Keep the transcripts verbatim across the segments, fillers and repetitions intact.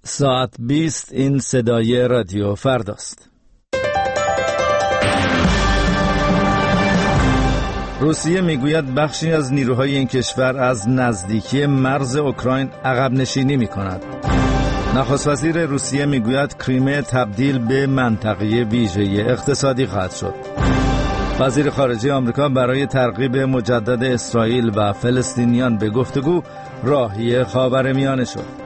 ساعت بیست این صدای رادیو فرداست. روسیه میگوید بخشی از نیروهای این کشور از نزدیکی مرز اوکراین عقب نشینی می‌کند. نخست وزیر روسیه میگوید کریمه تبدیل به منطقه ویژه اقتصادی خواهد شد. وزیر خارجه آمریکا برای ترغیب مجدد اسرائیل و فلسطینیان به گفتگو راهی خاورمیانه شد.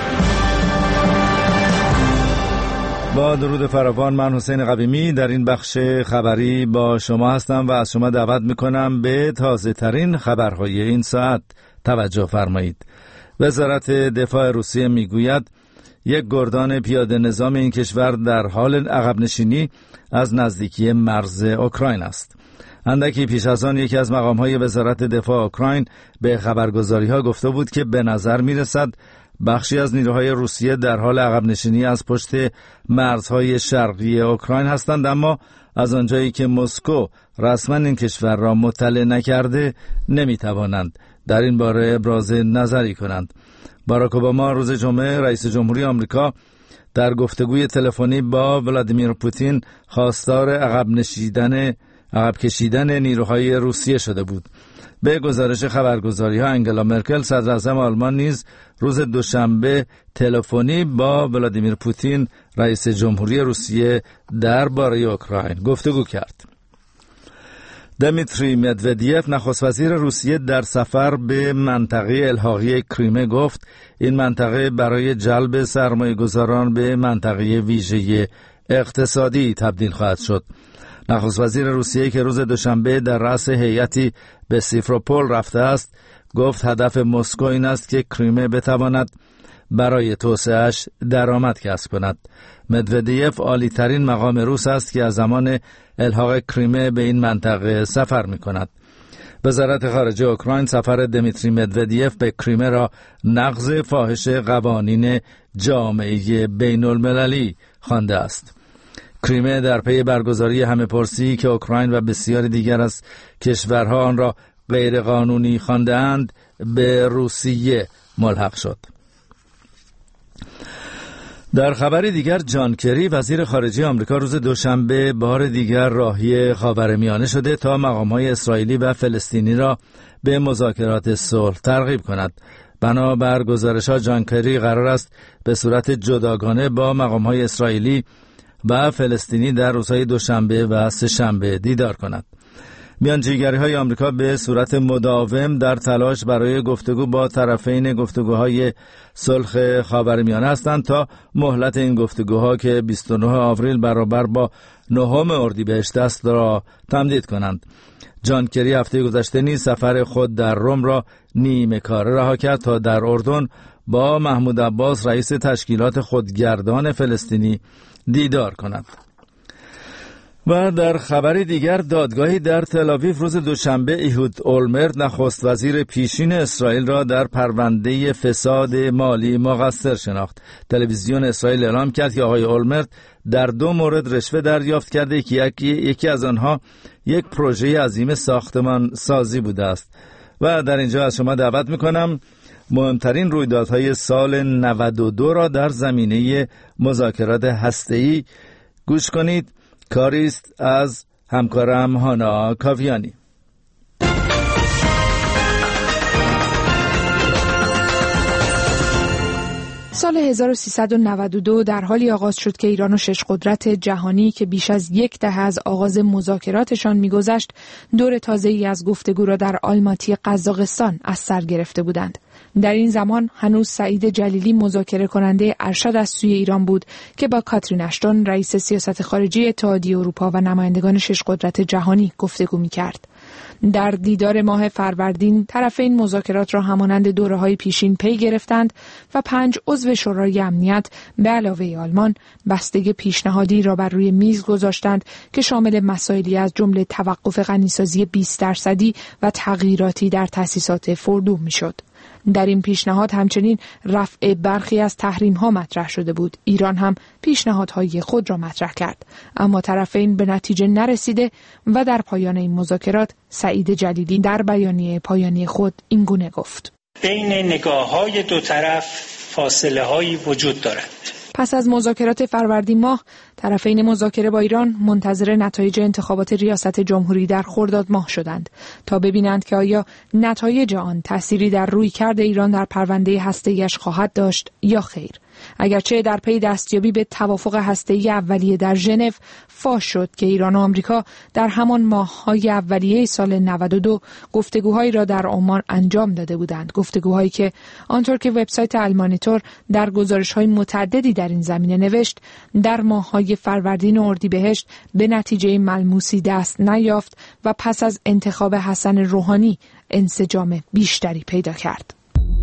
با درود فراوان، من حسین قویمی در این بخش خبری با شما هستم و از شما دعوت میکنم به تازه ترین خبرهای این ساعت توجه فرمایید. وزارت دفاع روسیه میگوید یک گردان پیاده نظام این کشور در حال عقب نشینی از نزدیکی مرز اوکراین است. اندکی پیش از آن یکی از مقام‌های وزارت دفاع اوکراین به خبرگزاری‌ها گفته بود که به نظر می‌رسد بخشی از نیروهای روسیه در حال عقب نشینی از پشت مرزهای شرقی اوکراین هستند، اما از آنجایی که مسکو رسما این کشور را مطلع نکرده نمی‌توانند در این باره ابراز نظری کنند. باراک اوباما روز جمعه رئیس جمهوری آمریکا در گفتگوی تلفنی با ولادیمیر پوتین خواستار عقب نشیدن عقب کشیدن نیروهای روسیه شده بود. به گزارش خبرگزاری‌ها انگلا مرکل صدر اعظم آلمان نیز روز دوشنبه تلفنی با ولادیمیر پوتین رئیس جمهوری روسیه درباره اوکراین گفتگو کرد. دمیتری مدودیف نخست وزیر روسیه در سفر به منطقه الحاقی کریمه گفت این منطقه برای جلب سرمایه‌گذاران به منطقه ویژه اقتصادی تبدیل خواهد شد. نخست وزیر روسیه که روز دوشنبه در رأس هیئتی به سیمفروپول رفته است گفت هدف مسکو این است که کریمه بتواند برای توسعه‌اش درآمد کسب کند. مدودیف عالی ترین مقام روس است که از زمان الحاق کریمه به این منطقه سفر می کند. وزارت خارجه اوکراین سفر دمیتری مدودیف به کریمه را نقض فاحش قوانین جامعه بین المللی خوانده است. کریمه در پی برگزاری همه‌پرسی که اوکراین و بسیاری دیگر از کشورها آن را غیر قانونی خوانده‌اند به روسیه ملحق شد. در خبری دیگر جان کری وزیر خارجه آمریکا روز دوشنبه بار دیگر راهی خاورمیانه شده تا مقام‌های اسرائیلی و فلسطینی را به مذاکرات صلح ترغیب کند. بنابر گزارش‌ها جان کری قرار است به صورت جداگانه با مقام‌های اسرائیلی و فلسطینی در روزهای دوشنبه و سه‌شنبه دیدار کند. میانجیگری‌های آمریکا به صورت مداوم در تلاش برای گفتگو با طرفین گفتگوهای صلح خاورمیانه هستند تا مهلت این گفتگوها که بیست و نه آوریل برابر با نهم اردیبهشت است را تمدید کنند. جان کری هفته گذشته نیز سفر خود در روم را نیمه کاره رها کرد تا در اردن با محمود عباس رئیس تشکیلات خودگردان فلسطینی دیدار کند. و در خبری دیگر دادگاهی در تل‌آویو روز دوشنبه ایهود اولمرت نخست وزیر پیشین اسرائیل را در پرونده فساد مالی مقصر شناخت. تلویزیون اسرائیل اعلام کرد که آقای اولمرت در دو مورد رشوه دریافت کرده که یکی, یکی از آنها یک پروژه عظیم ساختمان سازی بوده است. و در اینجا از شما دعوت میکنم مهمترین رویدادهای سال نود و دو را در زمینه مذاکرات هسته‌ای گوش کنید. کاری است از همکارم هانا کاویانی. سال هزار و سیصد و نود و دو در حالی آغاز شد که ایران و شش قدرت جهانی که بیش از یک دهه از آغاز مذاکراتشان می‌گذشت دور تازه‌ای از گفتگو را در آلماتی قزاقستان از سر گرفته بودند. در این زمان هنوز سعید جلیلی مذاکره کننده ارشد از سوی ایران بود که با کاترین اشتون رئیس سیاست خارجی اتحادیه اروپا و نمایندگان شش قدرت جهانی گفتگو می‌کرد. در دیدار ماه فروردین طرفین مذاکرات را همانند دوره‌های پیشین پی گرفتند و پنج عضو شورای امنیت به علاوه آلمان بستگی پیشنهادی را بر روی میز گذاشتند که شامل مسائلی از جمله توقف غنیسازی بیست درصدی و تغییراتی در تأسیسات فردو میشد. در این پیشنهاد همچنین رفع برخی از تحریم‌ها مطرح شده بود. ایران هم پیشنهادهای خود را مطرح کرد، اما طرفین به نتیجه نرسیده و در پایان این مذاکرات سعید جلیلی در بیانیه پایانی خود این گونه گفت: بین نگاه‌های دو طرف فاصله هایی وجود دارد. پس از مذاکرات فروردین ماه، طرفین مذاکره با ایران منتظر نتایج انتخابات ریاست جمهوری در خرداد ماه شدند تا ببینند که آیا نتایج آن تأثیری در رویکرد ایران در پرونده هسته‌ایش خواهد داشت یا خیر. اگرچه در پی دستیابی به توافق هسته‌ای اولیه در ژنو فاش شد که ایران و آمریکا در همان ماه‌های اولیه سال نود و دو گفتگوهایی را در عمان انجام داده بودند، گفتگوهایی که آنطور که وبسایت المانیتور در گزارش‌های متعددی در این زمینه نوشت، در ماه‌های فروردین و اردیبهشت به نتیجه ملموسی دست نیافت و پس از انتخاب حسن روحانی انسجام بیشتری پیدا کرد.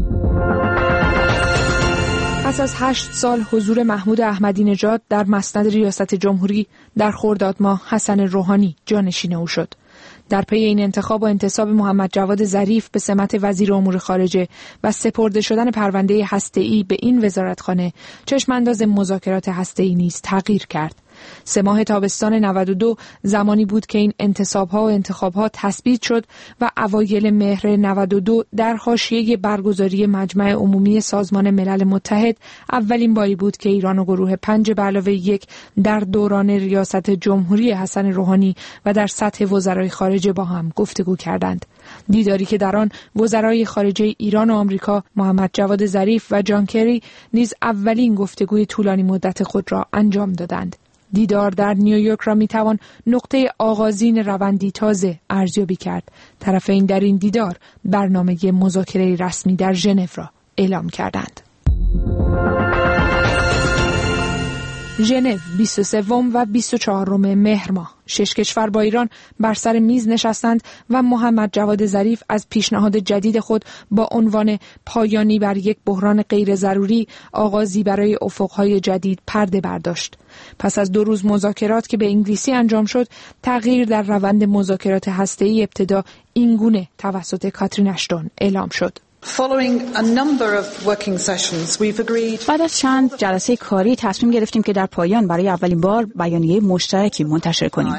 پس از هشت سال حضور محمود احمدی نژاد در مسند ریاست جمهوری، در خرداد ماه حسن روحانی جانشین او شد. در پی این انتخاب و انتصاب محمد جواد ظریف به سمت وزیر امور خارجه و سپرده شدن پرونده هسته‌ای به این وزارتخانه، چشمانداز مذاکرات هسته‌ای نیز تغییر کرد. سه ماه تابستان نود و دو زمانی بود که این انتصاب‌ها و انتخاب‌ها تثبیت شد و اوایل مهر نود و دو در حاشیه برگزاری مجمع عمومی سازمان ملل متحد اولین باری بود که ایران و گروه پنج به علاوه یک در دوران ریاست جمهوری حسن روحانی و در سطح وزرای خارجه با هم گفتگو کردند. دیداری که در آن وزرای خارجه ایران و آمریکا محمد جواد ظریف و جان کری نیز اولین گفتگوی طولانی مدت خود را انجام دادند. دیدار در نیویورک را میتوان نقطه آغازین روندی تازه ارزیابی کرد. طرفین در این دیدار برنامه مذاکره رسمی در ژنو را اعلام کردند. ژنو بیست و سه و بیست و چهار مهر ماه شش کشور با ایران بر سر میز نشستند و محمد جواد ظریف از پیشنهاد جدید خود با عنوان پایانی بر یک بحران غیر ضروری آغازی برای افقهای جدید پرده برداشت. پس از دو روز مذاکرات که به انگلیسی انجام شد، تغییر در روند مذاکرات هسته‌ای ابتدا اینگونه توسط کاترین اشتون اعلام شد. بعد از چند جلسه کاری تصمیم گرفتیم که در پایان برای اولین بار بیانیه مشترکی منتشر کنیم.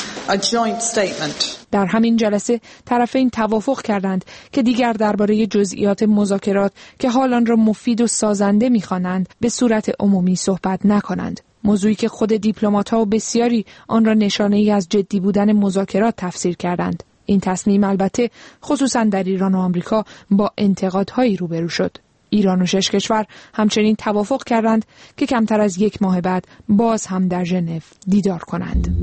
در همین جلسه طرفین توافق کردند که دیگر درباره جزئیات مذاکرات که حال آن را مفید و سازنده می‌خوانند به صورت عمومی صحبت نکنند. موضوعی که خود دیپلمات‌ها و بسیاری آن را نشانه‌ای از جدی بودن مذاکرات تفسیر کردند. این تصمیم البته خصوصا در ایران و آمریکا با انتقادهایی روبرو شد. ایران و شش کشور همچنین توافق کردند که کمتر از یک ماه بعد باز هم در ژنو دیدار کنند.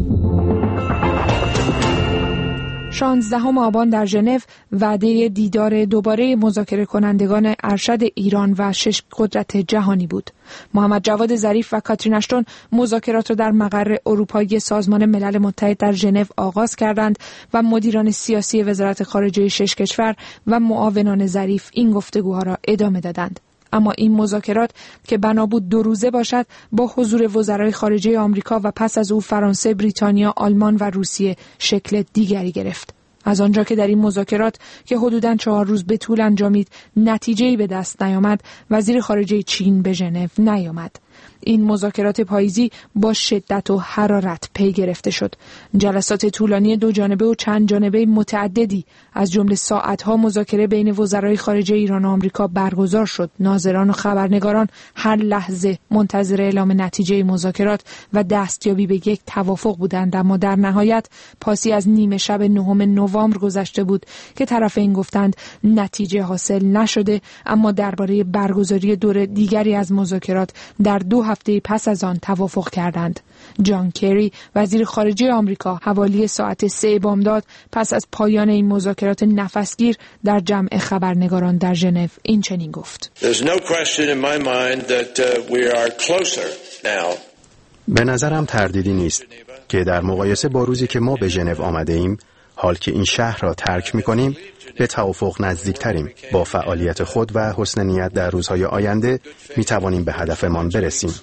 شانزدهم آبان در ژنو وعده دیدار دوباره مذاکره کنندگان ارشد ایران و شش قدرت جهانی بود. محمد جواد ظریف و کاترین اشتون مذاکرات را در مقر اروپایی سازمان ملل متحد در ژنو آغاز کردند و مدیران سیاسی وزارت خارجه شش کشور و معاونان ظریف این گفتگوها را ادامه دادند. اما این مذاکرات که بنا بود دو روزه باشد، با حضور وزرای خارجه آمریکا و پس از او فرانسه، بریتانیا، آلمان و روسیه شکل دیگری گرفت. از آنجا که در این مذاکرات که حدوداً چهار روز به طول انجامید نتیجه‌ای به دست نیامد، وزیر خارجه چین به ژنو نیامد. این مذاکرات پاییزی با شدت و حرارت پی گرفته شد. جلسات طولانی دو جانبه و چند جانبه متعددی از جمله ساعتها مذاکره بین وزرای خارجه ایران و آمریکا برگزار شد. ناظران و خبرنگاران هر لحظه منتظر اعلام نتیجه مذاکرات و دستیابی به یک توافق بودند، اما در نهایت پاسی از نیمه شب نهم نوامبر گذشته بود که طرفین گفتند نتیجه حاصل نشده، اما درباره برگزاری دور دیگری از مذاکرات در دو هفته پس از آن توافق کردند. جان کری وزیر خارجه آمریکا حوالی ساعت سه بامداد پس از پایان این مذاکرات نفسگیر در جمع خبرنگاران در ژنو این چنین گفت: به نظرم تردیدی نیست که در مقایسه با روزی که ما به ژنو آمده ایم، حال که این شهر را ترک می‌کنیم به توافق نزدیک‌تریم. با فعالیت خود و حسن نیت در روزهای آینده می‌توانیم به هدفمان برسیم.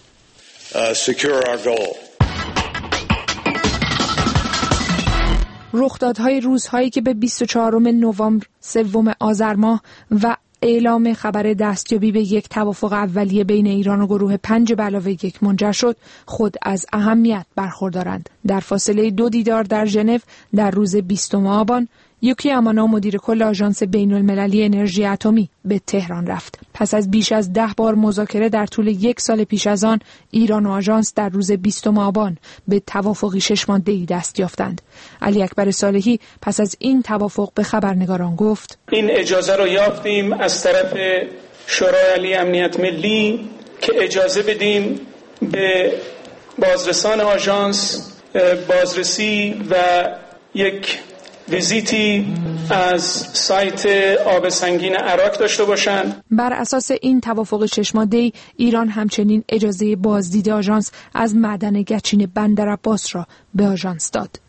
رخدادهای روزهایی که به بیست و چهارم نوامبر، سوم آذر ماه و اعلام خبر دستیابی به یک توافق اولیه بین ایران و گروه پنج به علاوه یک منجر شد، خود از اهمیت برخوردارند. در فاصله دو دیدار در ژنو در روز بیستم آبان، یوکی امانا مدیر کل آژانس بین المللی انرژی اتمی به تهران رفت. پس از بیش از ده بار مذاکره در طول یک سال پیش از آن، ایران و آژانس در روز بیستم آبان به توافقی شش ماده‌ای دست یافتند. علی اکبر صالحی پس از این توافق به خبرنگاران گفت: این اجازه را یافتیم از طرف شورای عالی امنیت ملی که اجازه بدیم به بازرسان آژانس بازرسی و یک ویزیتی از سایت آب سنگین عراق داشته باشند. بر اساس این توافق شش ماده‌ای ایران همچنین اجازه بازدید آژانس از معدن گچین بندرعباس را به آژانس داد.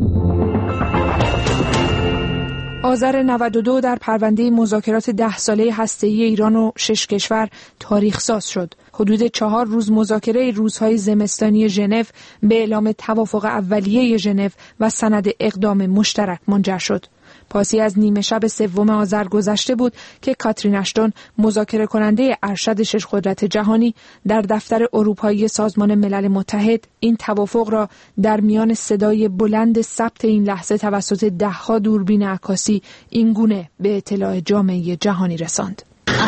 آذر نود و دو در پرونده مذاکرات ده ساله هسته‌ای ایران و شش کشور تاریخ ساز شد. حدود چهار روز مذاکره روزهای زمستانی ژنو به اعلام توافق اولیه ژنو و سند اقدام مشترک منجر شد. پاسی از نیمه شب سوم آذر گذشته بود که کاترین اشتون، مذاکره کننده ارشد شش قدرت جهانی، در دفتر اروپایی سازمان ملل متحد این توافق را در میان صدای بلند ثبت این لحظه توسط دهها دوربین عکاسی این گونه به اطلاع جامعه جهانی رساند.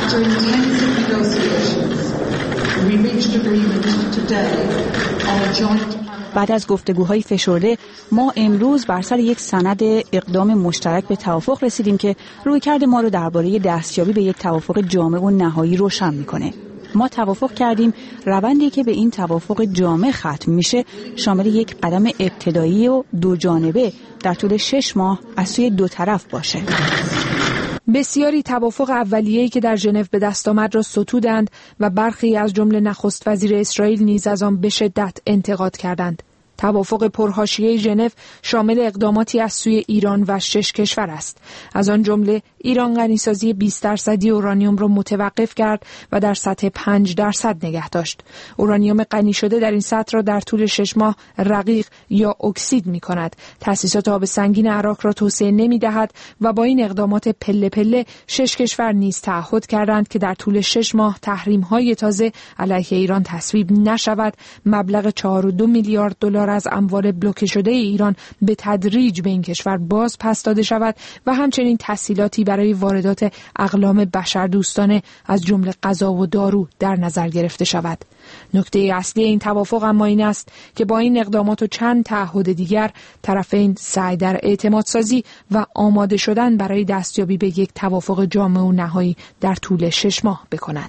بعد از گفتگوهای فشرده ما امروز بر سر یک سند اقدام مشترک به توافق رسیدیم که رویکرد ما رو درباره دستیابی به یک توافق جامع و نهایی روشن میکنه. ما توافق کردیم روندی که به این توافق جامع ختم میشه شامل یک قدم ابتدایی و دو جانبه در طول شش ماه از سوی دو طرف باشه. بسیاری توافق اولیه‌ای که در ژنو به دست آمد را ستودند و برخی از جمله نخست وزیر اسرائیل نیز از آن به شدت انتقاد کردند. توافق پرحاشیه ژنو شامل اقداماتی از سوی ایران و شش کشور است. از آن جمله ایران غنیسازی بیست درصدی اورانیوم را متوقف کرد و در سطح پنج درصد نگه داشت. اورانیوم غنی شده در این سطح را در طول شش ماه رقیق یا اکسید می کند. تأسیسات آب سنگین عراق را توسعه نمی دهد و با این اقدامات پله پله شش کشور نیز تعهد کردند که در طول شش ماه تحریم های تازه علیه ایران تصویب نشود. مبلغ چهار و دو میلیارد دلار از اموال بلوکه شده ایران به تدریج به این کشور باز پس داده شود و همچنین تسهیلاتی برای واردات اقلام بشردوستانه از جمله غذا و دارو در نظر گرفته شود. نکته اصلی این توافق اما این است که با این اقدامات و چند تعهد دیگر طرفین سعی در اعتماد سازی و آماده شدن برای دستیابی به یک توافق جامع و نهایی در طول شش ماه بکنند.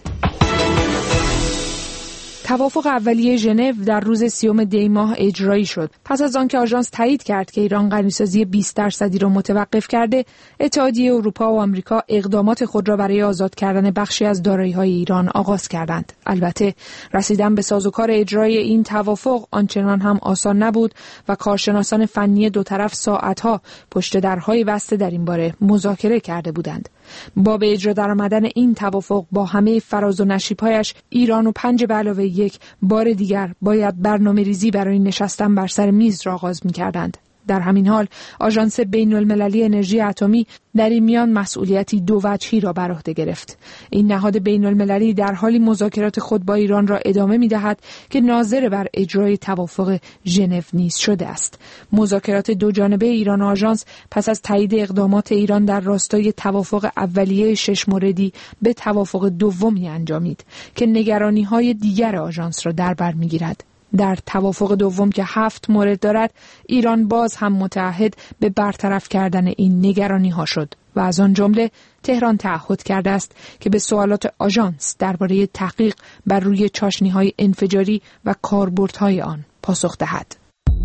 توافق اولیه ژنو در روز سیوم دی ماه اجرایی شد. پس از آنکه آژانس تایید کرد که ایران غنیسازی بیست درصدی را متوقف کرده، اتحادیه اروپا و آمریکا اقدامات خود را برای آزاد کردن بخشی از دارایی‌های ایران آغاز کردند. البته رسیدن به سازوکار اجرای این توافق آنچنان هم آسان نبود و کارشناسان فنی دو طرف ساعتها پشت درهای بسته در این باره مذاکره کرده بودند. با به اجرا درآمدن این توافق با همه فراز و نشیب‌هایش، ایران و پنج به علاوه یک بار دیگر باید برنامه ریزی برای نشستن بر سر میز را آغاز می‌کردند. در همین حال آژانس بین المللی انرژی اتمی در این میان مسئولیتی دو وجهی را بر عهده گرفت. این نهاد بین المللی در حالی مذاکرات خود با ایران را ادامه می‌دهد که ناظر بر اجرای توافق ژنو نیز شده است. مذاکرات دو جانبه ایران و آژانس پس از تایید اقدامات ایران در راستای توافق اولیه شش موردی به توافق دومی انجامید که نگرانی‌های دیگر آژانس را در بر می‌گیرد. در توافق دوم که هفت مورد دارد، ایران باز هم متعهد به برطرف کردن این نگرانی ها شد و از آن جمله تهران تعهد کرده است که به سوالات آژانس درباره تحقیق بر روی چاشنی های انفجاری و کاربردهای آن پاسخ دهد.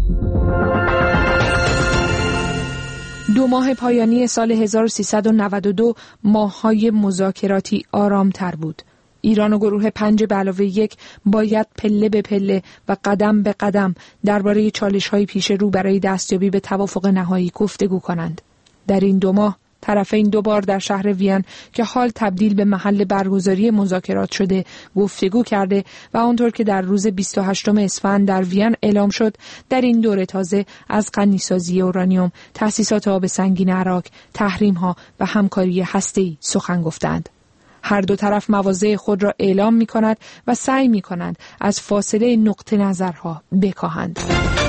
دو ماه پایانی سال هزار و سیصد و نود و دو ماه‌های مذاکراتی آرام‌تر بود. ایران و گروه پنج به علاوه یک باید پله به پله و قدم به قدم درباره چالش‌های پیش رو برای دستیابی به توافق نهایی گفتگو کنند. در این دو ماه طرفین دو بار در شهر وین که حال تبدیل به محل برگزاری مذاکرات شده گفتگو کرده و آنطور که در روز بیست و هشتم اسفند در وین اعلام شد، در این دوره تازه از غنیسازی اورانیوم، تأسیسات آب سنگین عراق، تحریم‌ها و همکاری هسته‌ای سخن گفتند. هر دو طرف مواضع خود را اعلام می کند و سعی می کنند از فاصله نقطه نظرها بکاهند.